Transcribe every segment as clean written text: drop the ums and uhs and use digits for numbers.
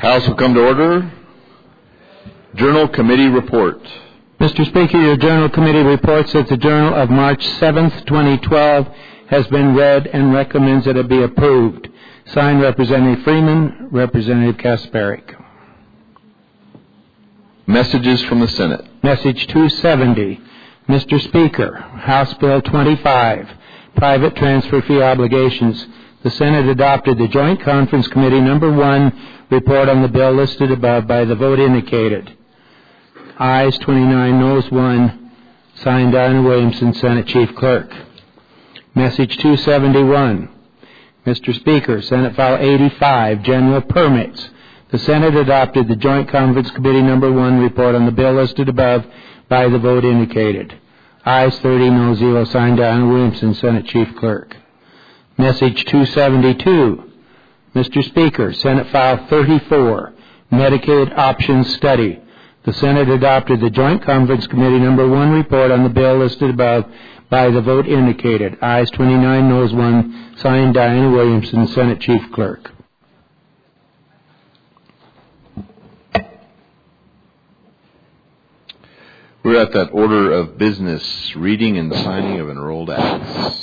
House will come to order. Journal Committee Report. Mr. Speaker, your Journal Committee reports that the Journal of March 7th, 2012 has been read and recommends that it be approved. Signed, Representative Freeman, Representative Kasparic. Messages from the Senate. Message 270. Mr. Speaker, House Bill 25, Private Transfer Fee Obligations. The Senate adopted the Joint Conference Committee Number 1 report on the bill listed above by the vote indicated. Ayes 29, noes 1. Signed, Diana Williamson, Senate Chief Clerk. Message 271. Mr. Speaker, Senate File 85, General Permits. The Senate adopted the Joint Conference Committee Number 1 report on the bill listed above by the vote indicated. Ayes 30, noes 0. Signed, Diana Williamson, Senate Chief Clerk. Message 272. Mr. Speaker, Senate File 34, Medicaid Options Study. The Senate adopted the Joint Conference Committee Number 1 report on the bill listed above by the vote indicated. Ayes 29, noes 1. Signed, Diana Williamson, Senate Chief Clerk. We're at that order of business, reading and signing of enrolled acts.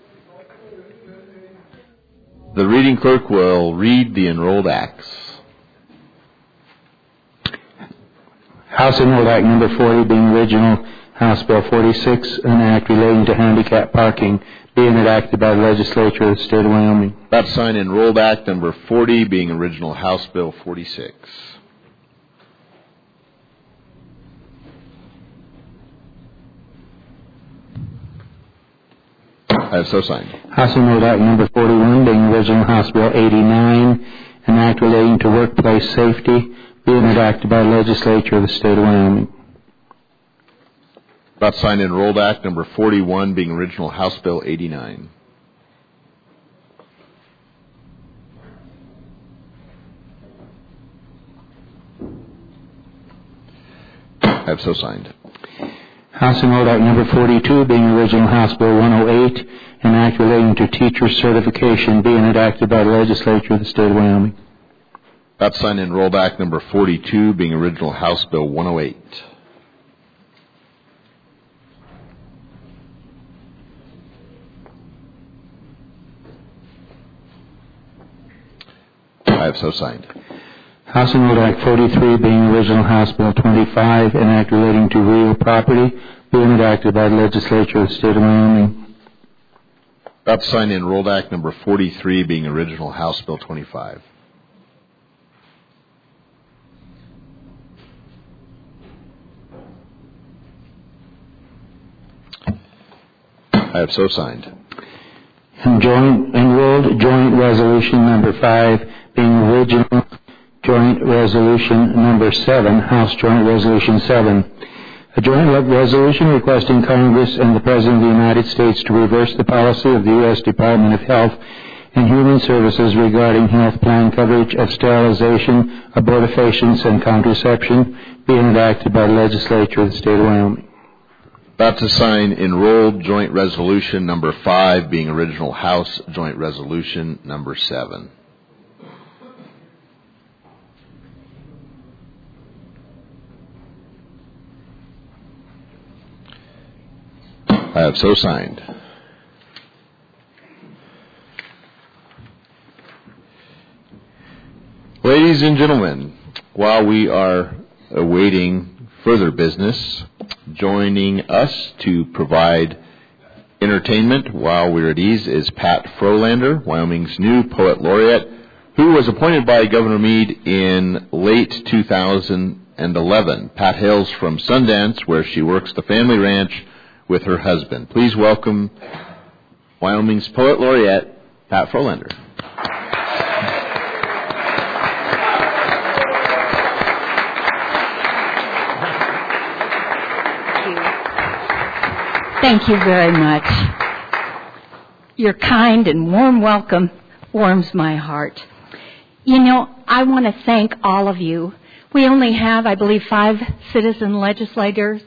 The reading clerk will read the enrolled acts. House Enrolled Act Number 40 being original House Bill 46, an act relating to handicap parking, being enacted by the legislature of the state of Wyoming. About to sign Enrolled Act Number 40 being original House Bill 46. I have so signed. House Enrolled Act Number 41 being original House Bill 89, an act relating to workplace safety, being enacted by the legislature of the state of Wyoming. About to sign Enrolled Act Number 41 being original House Bill 89. I have so signed. House Enrolled Act Number 42 being original House Bill 108, an act relating to teacher certification, being enacted by the legislature of the state of Wyoming. About to sign Enrolled Act Number 42 being original House Bill 108. I have so signed. House Enrolled Act 43 being original House Bill 25, an act relating to real property, being enacted by the legislature of the state of Wyoming. About to sign Enrolled Act Number 43 being original House Bill 25. I have so signed. Enrolled Joint Resolution Number 5 being original Joint Resolution Number 7, House Joint Resolution 7. A joint resolution requesting Congress and the President of the United States to reverse the policy of the U.S. Department of Health and Human Services regarding health plan coverage of sterilization, abortifacients, and contraception, being enacted by the legislature of the state of Wyoming. About to sign Enrolled Joint Resolution Number 5 being original House Joint Resolution Number 7. I have so signed. Ladies and gentlemen, while we are awaiting further business, joining us to provide entertainment while we're at ease is Pat Frolander, Wyoming's new Poet Laureate, who was appointed by Governor Meade in late 2011. Pat hails from Sundance, where she works the family ranch with her husband. Please welcome Wyoming's Poet Laureate, Pat Frolander. Thank you very much. Your kind and warm welcome warms my heart. You know, I want to thank all of you. We only have, I believe, 5 citizen legislators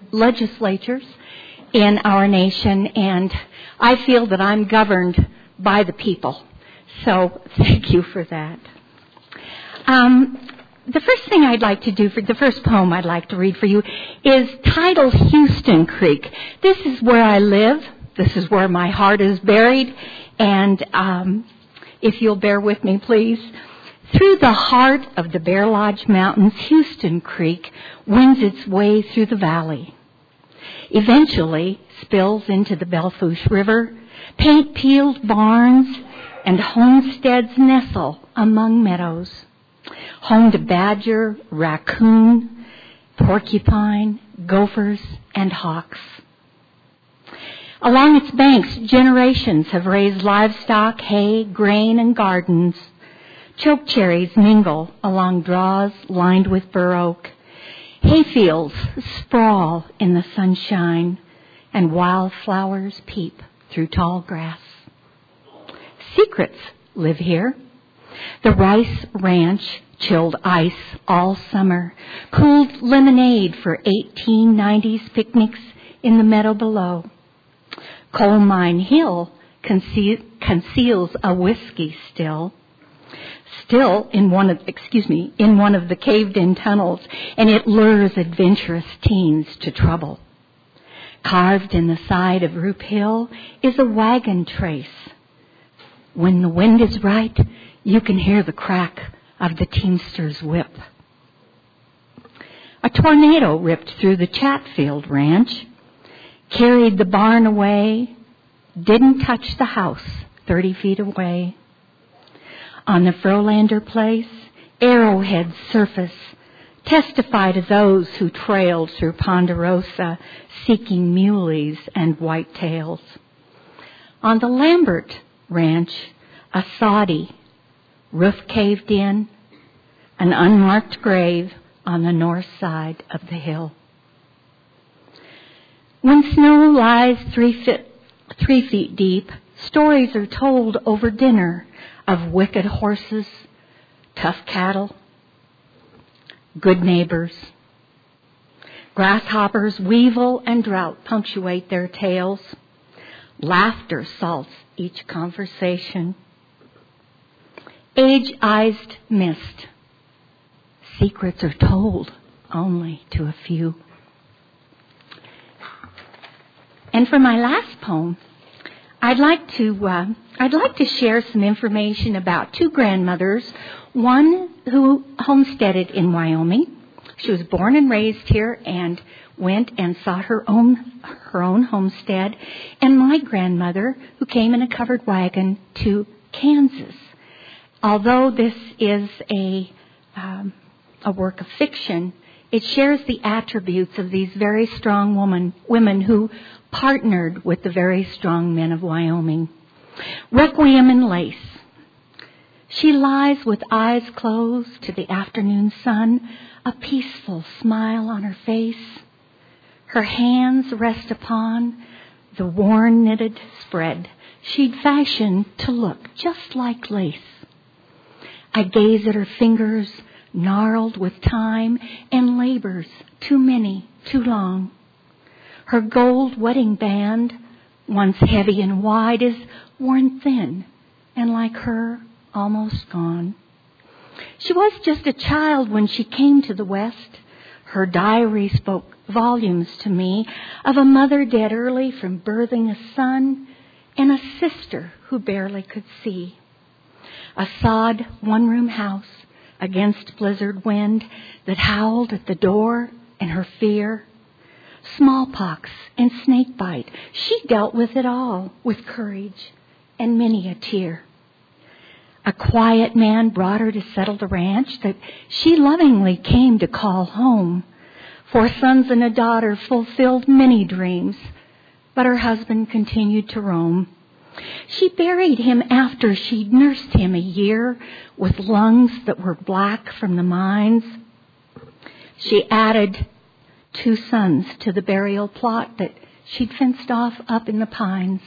in our nation, and I feel that I'm governed by the people. So thank you for that. the first thing I'd like to do for the first poem I'd like to read for you is titled Houston Creek. This is where I live. This is where my heart is buried. And if you'll bear with me, please. Through the heart of the Bear Lodge Mountains, Houston Creek wends its way through the valley. Eventually spills into the Belle Fourche River. Paint-peeled barns and homesteads nestle among meadows. Home to badger, raccoon, porcupine, gophers, and hawks. Along its banks, generations have raised livestock, hay, grain, and gardens. Chokecherries mingle along draws lined with bur oak. Hayfields sprawl in the sunshine, and wildflowers peep through tall grass. Secrets live here. The Rice Ranch chilled ice all summer, cooled lemonade for 1890s picnics in the meadow below. Coal Mine Hill conceals a whiskey still in one of the caved-in tunnels, and it lures adventurous teens to trouble. Carved in the side of Roop Hill is a wagon trace. When the wind is right, you can hear the crack of the teamster's whip. A tornado ripped through the Chatfield Ranch, carried the barn away, didn't touch the house 30 feet away. On the Frolander Place, arrowheads surface, testify to those who trailed through Ponderosa seeking muleys and whitetails. On the Lambert Ranch, a soddy, roof caved in, an unmarked grave on the north side of the hill. When snow lies 3 feet deep, stories are told over dinner of wicked horses, tough cattle, good neighbors. Grasshoppers, weevil, and drought punctuate their tales. Laughter salts each conversation. Age-ized mist. Secrets are told only to a few. And for my last poem, I'd like to share some information about two grandmothers, one who homesteaded in Wyoming. She was born and raised here and went and sought her own homestead, and my grandmother who came in a covered wagon to Kansas. Although this is a work of fiction, it shares the attributes of these very strong women who partnered with the very strong men of Wyoming. Requiem in Lace. She lies with eyes closed to the afternoon sun, a peaceful smile on her face. Her hands rest upon the worn knitted spread she'd fashioned to look just like lace. I gaze at her fingers, gnarled with time and labors, too many, too long. Her gold wedding band, once heavy and wide, is worn thin and like her, almost gone. She was just a child when she came to the West. Her diary spoke volumes to me of a mother dead early from birthing a son and a sister who barely could see. A sod one-room house against blizzard wind that howled at the door and her fear. Smallpox and snakebite, she dealt with it all with courage and many a tear. A quiet man brought her to settle the ranch that she lovingly came to call home. 4 sons and a daughter fulfilled many dreams, but her husband continued to roam. She buried him after she'd nursed him a year with lungs that were black from the mines. She added 2 sons to the burial plot that she'd fenced off up in the pines.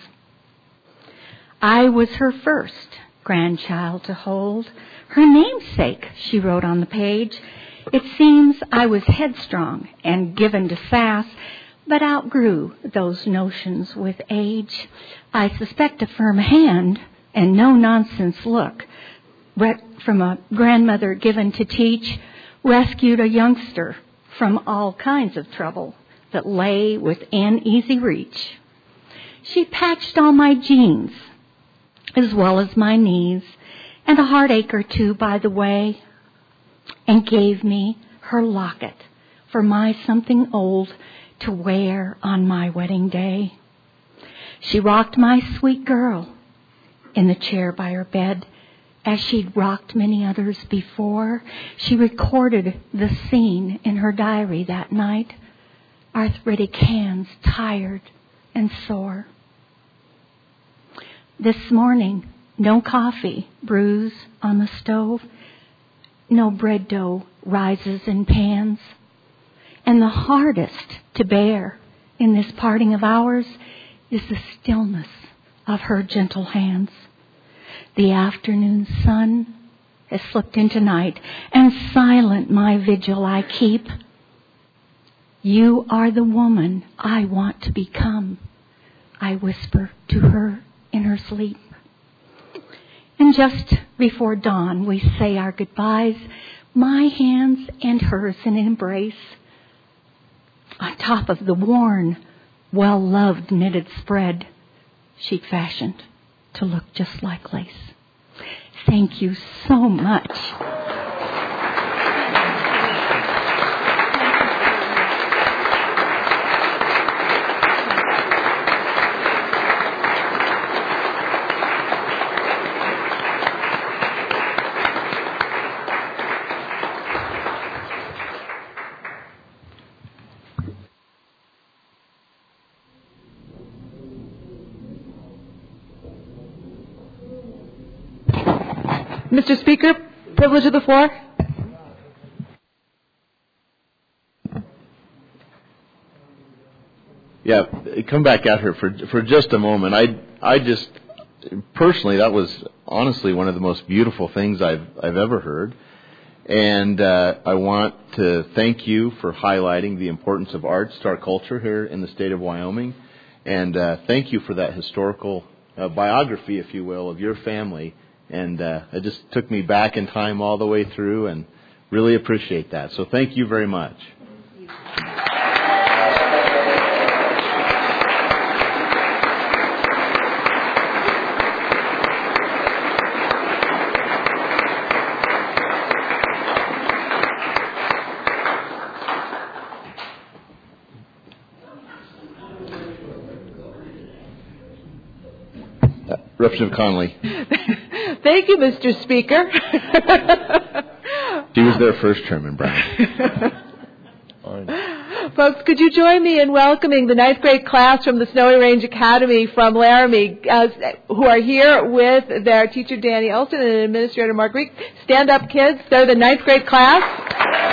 I was her first grandchild to hold. Her namesake, she wrote on the page. It seems I was headstrong and given to sass, but outgrew those notions with age. I suspect a firm hand and no-nonsense look from a grandmother given to teach rescued a youngster from all kinds of trouble that lay within easy reach. She patched all my jeans, as well as my knees, and a heartache or two by the way, and gave me her locket for my something old to wear on my wedding day. She rocked my sweet girl in the chair by her bed, as she'd rocked many others before. She recorded the scene in her diary that night, arthritic hands tired and sore. This morning, no coffee brews on the stove, no bread dough rises in pans, and the hardest to bear in this parting of ours is the stillness of her gentle hands. The afternoon sun has slipped into night, and silent my vigil I keep. You are the woman I want to become, I whisper to her in her sleep. And just before dawn we say our goodbyes, my hands and hers in embrace, on top of the worn, well-loved knitted spread she'd fashioned to look just like lace. Thank you so much. Mr. Speaker, privilege of the floor. Yeah, come back out here for just a moment. I just personally, that was honestly one of the most beautiful things I've ever heard, and I want to thank you for highlighting the importance of arts to our culture here in the state of Wyoming, and thank you for that historical biography, if you will, of your family. And it just took me back in time all the way through, and really appreciate that. So thank you very much. Representative Connolly. Thank you, Mr. Speaker. She was there first, Chairman Brown. Folks, could you join me in welcoming the 9th grade class from the Snowy Range Academy from Laramie, who are here with their teacher, Danny Elston, and Administrator Mark Reek. Stand up, kids. They're the 9th grade class.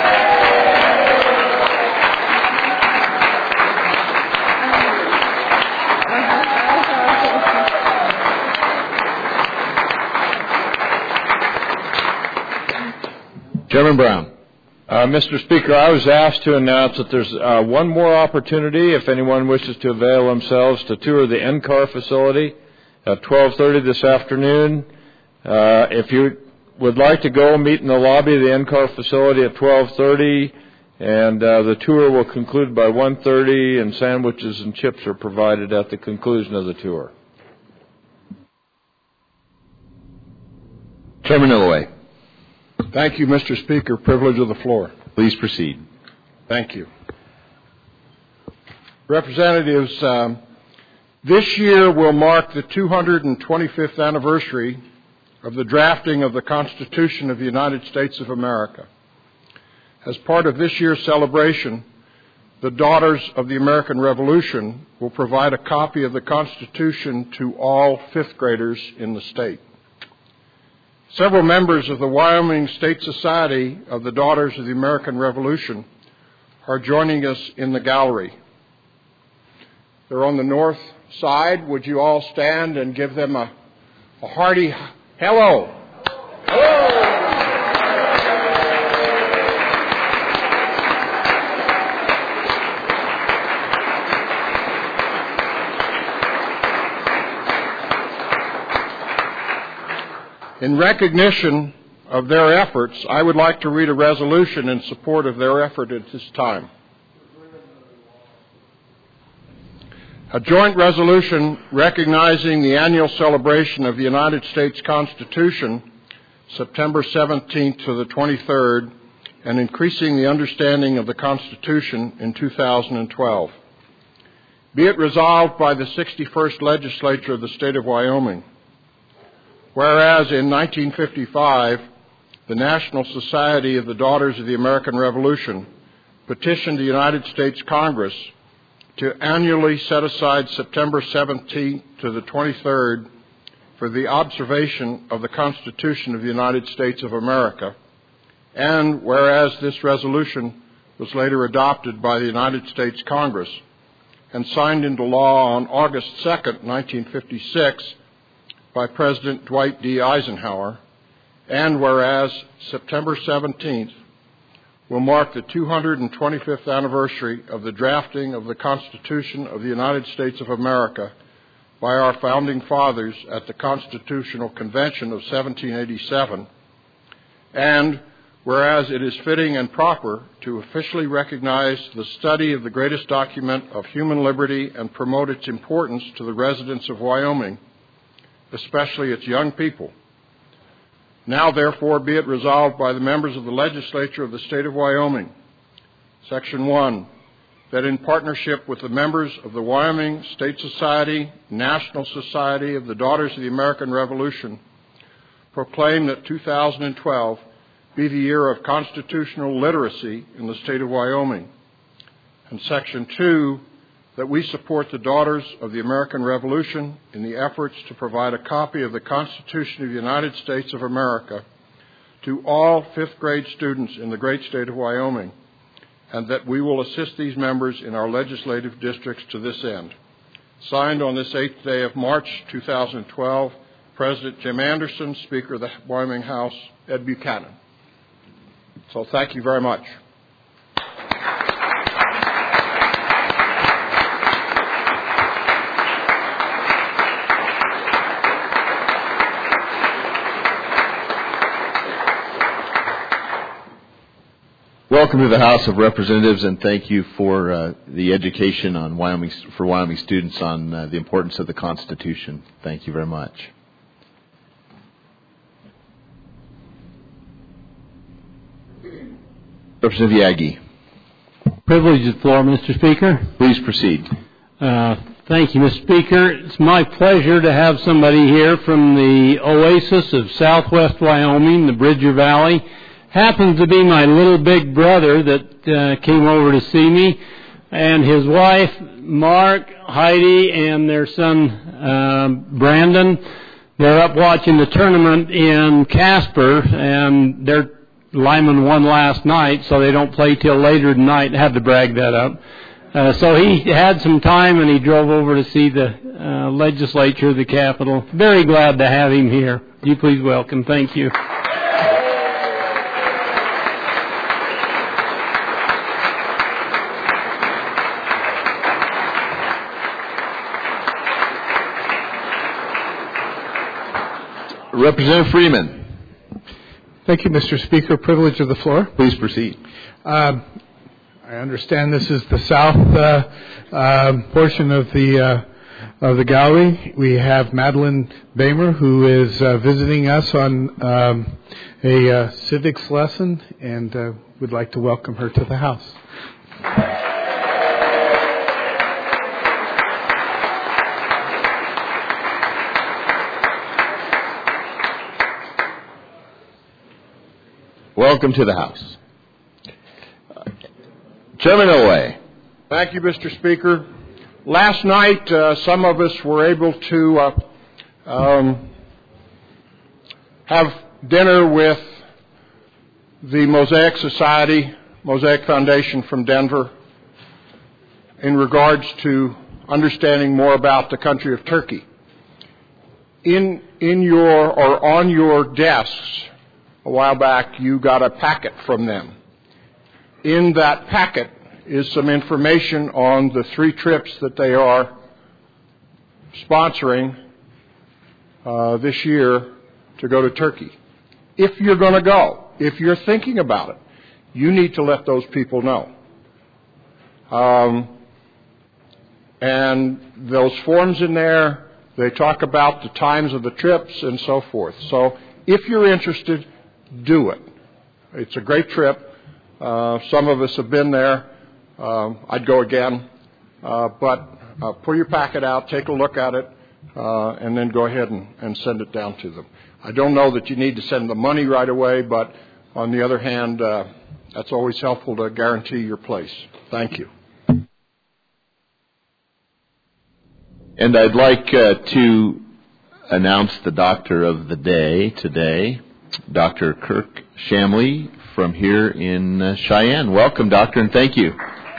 Chairman Brown. Mr. Speaker, I was asked to announce that there's one more opportunity if anyone wishes to avail themselves to tour the NCAR facility at 12:30 this afternoon. If you would like to go, meet in the lobby of the NCAR facility at 12:30, and the tour will conclude by 1:30, and sandwiches and chips are provided at the conclusion of the tour. Chairman Illoway. Thank you, Mr. Speaker. Privilege of the floor. Please proceed. Thank you. Representatives, this year will mark the 225th anniversary of the drafting of the Constitution of the United States of America. As part of this year's celebration, the Daughters of the American Revolution will provide a copy of the Constitution to all fifth graders in the state. Several members of the Wyoming State Society of the Daughters of the American Revolution are joining us in the gallery. They're on the north side. Would you all stand and give them a hearty hello? Hello! In recognition of their efforts, I would like to read a resolution in support of their effort at this time. A joint resolution recognizing the annual celebration of the United States Constitution, September 17th to the 23rd, and increasing the understanding of the Constitution in 2012. Be it resolved by the 61st Legislature of the State of Wyoming. Whereas in 1955, the National Society of the Daughters of the American Revolution petitioned the United States Congress to annually set aside September 17th to the 23rd for the observation of the Constitution of the United States of America. And whereas this resolution was later adopted by the United States Congress and signed into law on August 2nd, 1956 by President Dwight D. Eisenhower, and whereas September 17th will mark the 225th anniversary of the drafting of the Constitution of the United States of America by our founding fathers at the Constitutional Convention of 1787, and whereas it is fitting and proper to officially recognize the study of the greatest document of human liberty and promote its importance to the residents of Wyoming, especially its young people. Now, therefore, be it resolved by the members of the Legislature of the State of Wyoming, Section 1, that in partnership with the members of the Wyoming State Society, National Society of the Daughters of the American Revolution, proclaim that 2012 be the year of constitutional literacy in the state of Wyoming. And Section 2, that we support the Daughters of the American Revolution in the efforts to provide a copy of the Constitution of the United States of America to all fifth grade students in the great state of Wyoming, and that we will assist these members in our legislative districts to this end. Signed on this 8th day of March 2012, President Jim Anderson, Speaker of the Wyoming House, Ed Buchanan. So thank you very much. Welcome to the House of Representatives, and thank you for the education on Wyoming students on the importance of the Constitution. Thank you very much. Representative Yagi. Privilege of the floor, Mr. Speaker. Please proceed. Thank you, Mr. Speaker. It's my pleasure to have somebody here from the oasis of southwest Wyoming, the Bridger Valley. Happens to be my little big brother that came over to see me, and his wife, Mark, Heidi, and their son, Brandon. They're up watching the tournament in Casper, and their Lyman won last night, so they don't play till later tonight. Had to brag that up. So he had some time, and he drove over to see the legislature, the Capitol. Very glad to have him here. Would you please welcome? Thank you. Representative Freeman. Thank you, Mr. Speaker. Privilege of the floor. Please proceed. I understand this is the south portion of the gallery. We have Madeline Bamer, who is visiting us on a civics lesson, and would like to welcome her to the House. Welcome to the House. Chairman Olway. Thank you, Mr. Speaker. Last night, some of us were able to have dinner with the Mosaic Society, Mosaic Foundation from Denver, in regards to understanding more about the country of Turkey. In your or on your desks, a while back, you got a packet from them. In that packet is some information on the 3 trips that they are sponsoring this year to go to Turkey. if you're going to go, if you're thinking about it, you need to let those people know. And those forms in there, they talk about the times of the trips and so forth. So if you're interested, do it. It's a great trip. Some of us have been there. I'd go again. But pull your packet out, take a look at it, and then go ahead and send it down to them. I don't know that you need to send the money right away, but on the other hand, that's always helpful to guarantee your place. Thank you. And I'd like to announce the doctor of the day today, Dr. Kirk Shamley from here in Cheyenne. Welcome, doctor, and thank you.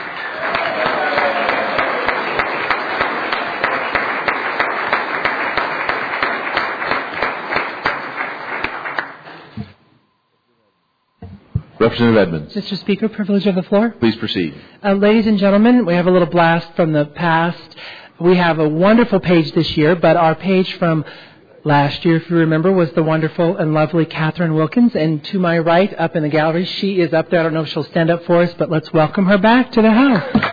Representative Edmonds. Mr. Speaker, privilege of the floor. Please proceed. Ladies and gentlemen, we have a little blast from the past. We have a wonderful page this year, but our page from last year, if you remember, was the wonderful and lovely Catherine Wilkins. And to my right, up in the gallery, she is up there. I don't know if she'll stand up for us, but let's welcome her back to the House.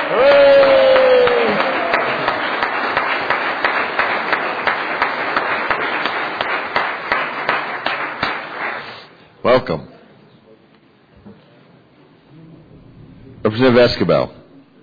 Welcome. Representative Escobar.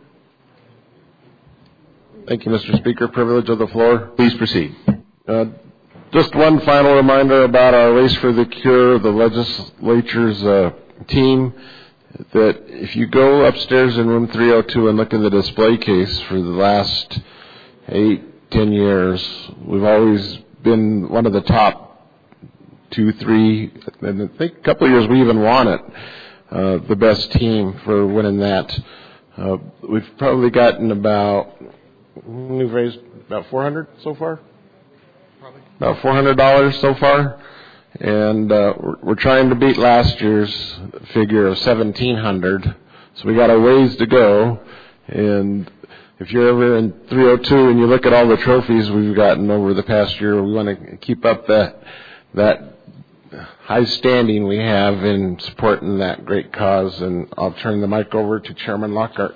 Thank you, Mr. Speaker. Privilege of the floor. Please proceed. Just one final reminder about our Race for the Cure, the legislature's team, that if you go upstairs in room 302 and look in the display case for the last 8-10 years, we've always been one of the top 2-3, and I think a couple of years we even won it. The best team for winning that. We've probably gotten we've raised about $400 so far? Probably. About $400 so far. And we're trying to beat last year's figure of $1,700. So we got a ways to go. And if you're ever in 302 and you look at all the trophies we've gotten over the past year, we want to keep up that high standing we have in supporting that great cause. And I'll turn the mic over to Chairman Lockhart.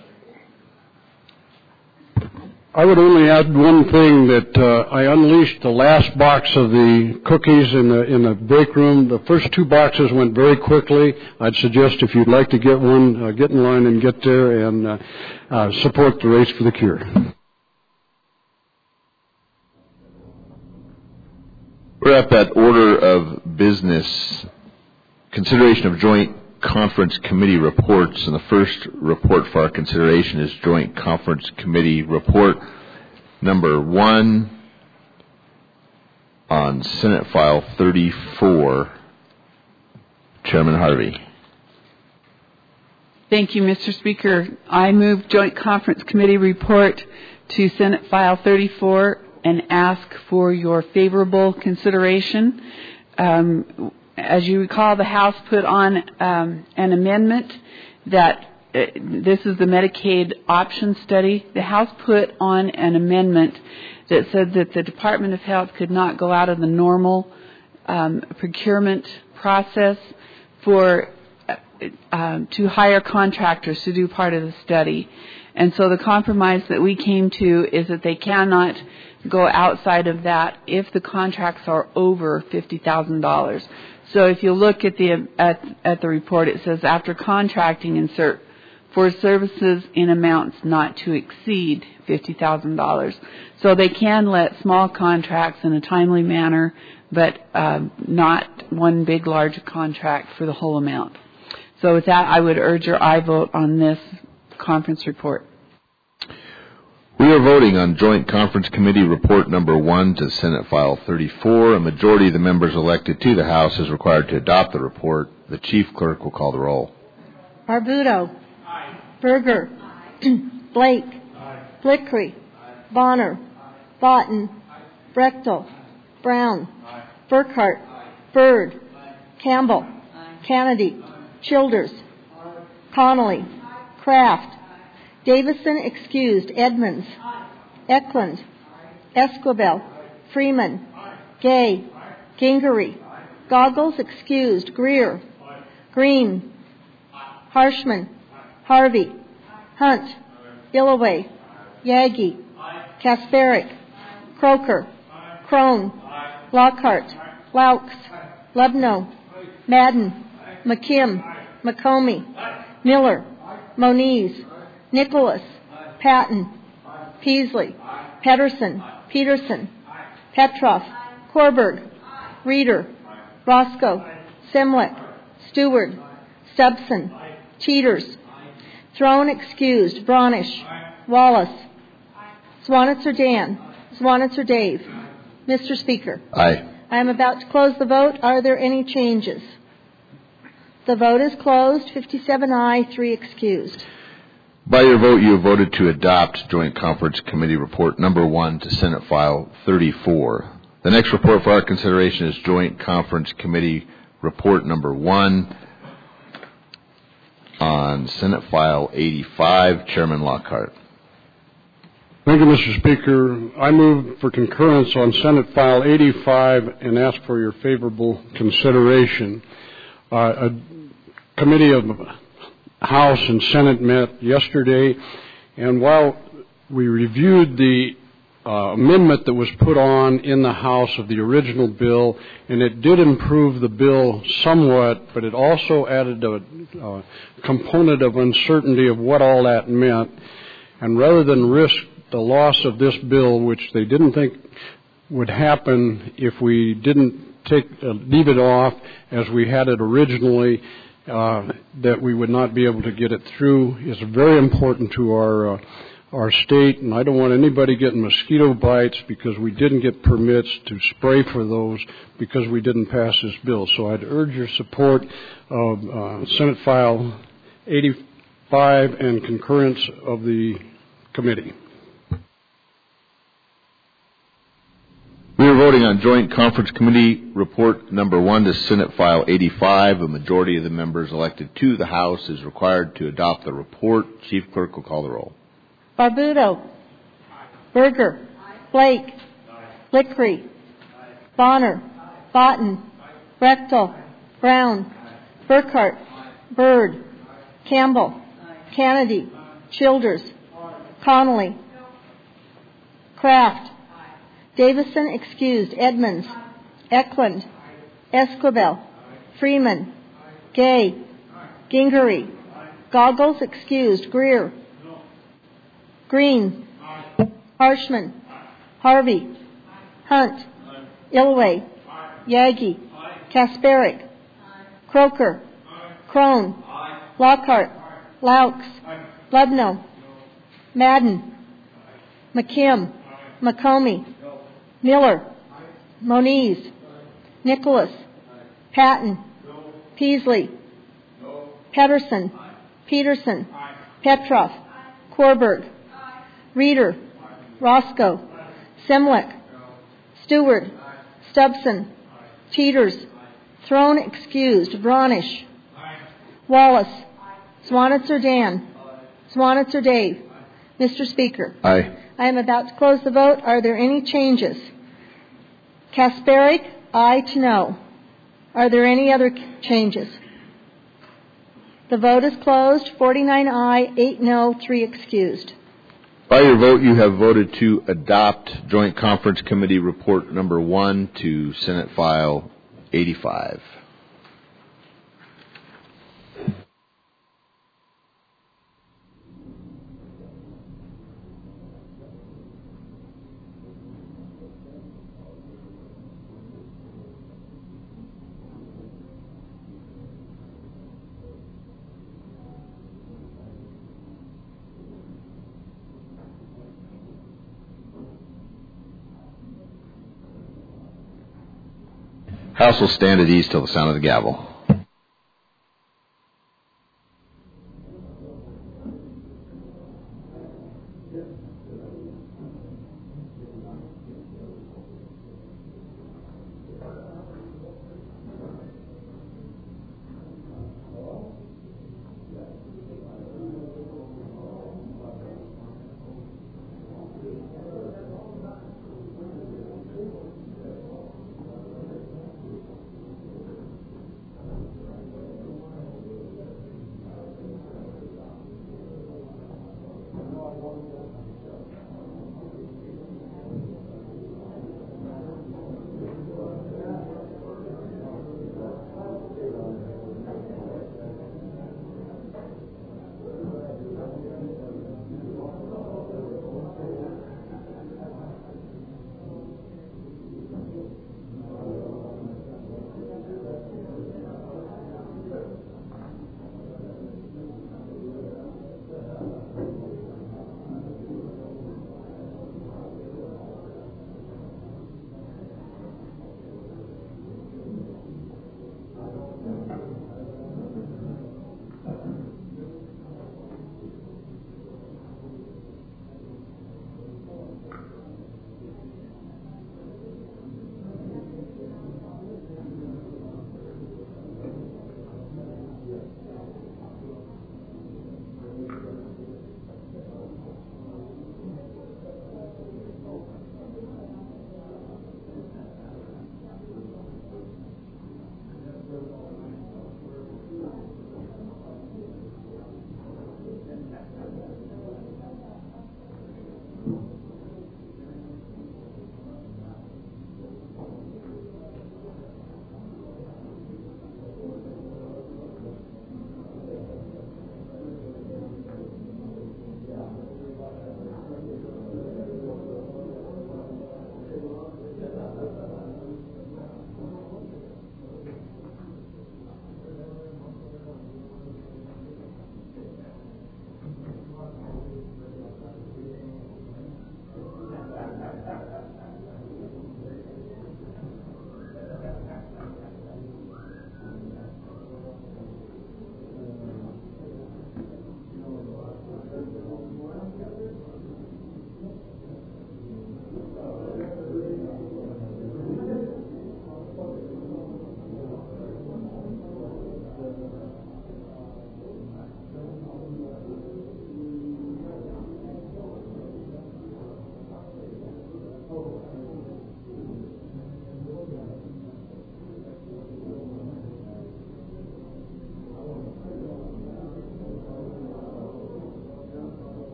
I would only add one thing, that I unleashed the last box of the cookies in the break room. The first 2 boxes went very quickly. I'd suggest if you'd like to get one, get in line and get there and support the Race for the Cure. We're at that order of business, consideration of joint conference committee reports, and the first report for our consideration is Joint Conference Committee Report number 1 on Senate File 34. Chairman Harvey. Thank you, Mr. Speaker. I move Joint Conference Committee Report to Senate File 34 and ask for your favorable consideration. As you recall, the House put on an amendment that this is the Medicaid option study. The House put on an amendment that said that the Department of Health could not go out of the normal procurement process to hire contractors to do part of the study. And so the compromise that we came to is that they cannot go outside of that if the contracts are over $50,000. So if you look at the report, it says after contracting, insert for services in amounts not to exceed $50,000. So they can let small contracts in a timely manner, but not one big large contract for the whole amount. So with that, I would urge your aye vote on this conference report. We are voting on Joint Conference Committee Report number 1 to Senate File 34. A majority of the members elected to the House is required to adopt the report. The Chief Clerk will call the roll. Barbuto. Aye. Berger. Aye. Blake. Aye. Blickery. Aye. Bonner. Botten. Brechtel. Brown. Aye. Burkhart. Aye. Byrd. Aye. Campbell. Aye. Kennedy. Aye. Childers. Aye. Connolly. Aye. Kraft. Davison excused. Edmonds. Aye. Eklund. Aye. Esquivel. Aye. Freeman. Aye. Gay. Aye. Gingery. Aye. Goggles excused. Greer. Green. Harshman. Harvey. Hunt. Illaway. Yagi. Kasparic. Croker. Crone. Lockhart. Laux. Lubno. Madden. McKim. McComey. Miller. Moniz. Nicholas. Patton. Peasley. Pedersen. Peterson. Petroff. Korberg. Reeder. Roscoe. Simlick. Stewart. Stubson. Teeters. Throne excused. Bronish. Wallace. Swanitzer Dan. Swanitzer Dave. Mr. Speaker. Aye. I am about to close the vote. Are there any changes? The vote is closed. 57 aye, 3 excused. By your vote, you have voted to adopt Joint Conference Committee Report Number 1 to Senate File 34. The next report for our consideration is Joint Conference Committee Report Number 1 on Senate File 85. Chairman Lockhart. Thank you, Mr. Speaker. I move for concurrence on Senate File 85 and ask for your favorable consideration. A committee of House and Senate met yesterday, and while we reviewed the amendment that was put on in the House of the original bill, and it did improve the bill somewhat, but it also added a component of uncertainty of what all that meant. And rather than risk the loss of this bill, which they didn't think would happen if we didn't leave it off as we had it originally, that we would not be able to get it through, is very important to our state, and I don't want anybody getting mosquito bites because we didn't get permits to spray for those because we didn't pass this bill. So I'd urge your support of Senate File 85 and concurrence of the committee. We are voting on Joint Conference Committee Report Number 1 to Senate File 85. A majority of the members elected to the House is required to adopt the report. Chief Clerk will call the roll. Barbuto. Berger. Blake. Lickery. Bonner. Botten. Brechtel. Brown. Burkhart. Byrd. Campbell. Kennedy. Childers. Connolly. Kraft. Davison excused. Edmonds. Eklund. Esquivel. Freeman. Gay. Gingery. Goggles excused. Greer. Green. Harshman. Harvey. Hunt. Illaway. Yagi. Kasparic. Croker. Crone. Lockhart. Laux. Lubno. Madden. McKim. McComey. Miller. Moniz. Nicholas. Patton. Peasley. Pedersen. Peterson. Petroff. Korberg. Reeder. Roscoe. Simlick. Stewart. Stubson. Teeters. Throne excused. Bronish. Wallace. Swanitzer Dan. Swanitzer Dave. Mr. Speaker. Aye. I am about to close the vote. Are there any changes? Kasparic, aye to no. Are there any other changes? The vote is closed. 49 aye, 8 no, 3 excused. By your vote, you have voted to adopt Joint Conference Committee Report Number 1 to Senate File 85. House will stand at ease till the sound of the gavel. all of